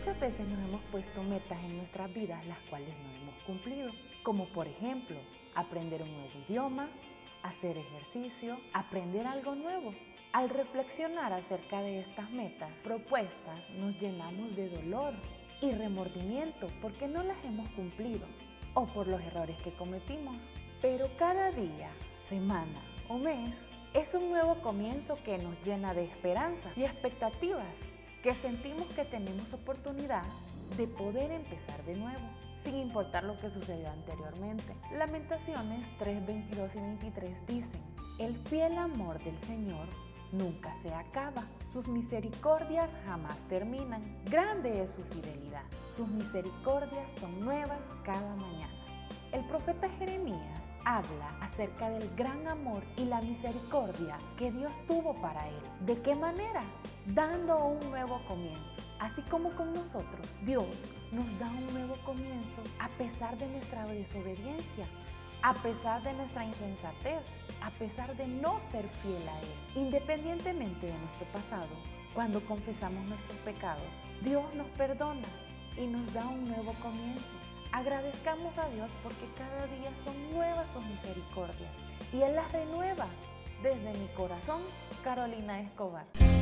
Muchas veces nos hemos puesto metas en nuestras vidas las cuales no hemos cumplido, como por ejemplo, aprender un nuevo idioma, hacer ejercicio, aprender algo nuevo. Al reflexionar acerca de estas metas propuestas, nos llenamos de dolor y remordimiento porque no las hemos cumplido o por los errores que cometimos. Pero cada día, semana o mes es un nuevo comienzo que nos llena de esperanza y expectativas, que sentimos que tenemos oportunidad de poder empezar de nuevo, sin importar lo que sucedió anteriormente. Lamentaciones 3, 22 y 23 dicen: el fiel amor del Señor nunca se acaba, sus misericordias jamás terminan. Grande es su fidelidad, sus misericordias son nuevas cada mañana. El profeta Jeremías habla acerca del gran amor y la misericordia que Dios tuvo para él. ¿De qué manera? Dando un nuevo comienzo. Así como con nosotros, Dios nos da un nuevo comienzo a pesar de nuestra desobediencia, a pesar de nuestra insensatez, a pesar de no ser fiel a Él. Independientemente de nuestro pasado, cuando confesamos nuestros pecados, Dios nos perdona y nos da un nuevo comienzo. Agradezcamos a Dios porque cada día son nuevas sus misericordias y Él las renueva. Desde mi corazón, Carolina Escobar.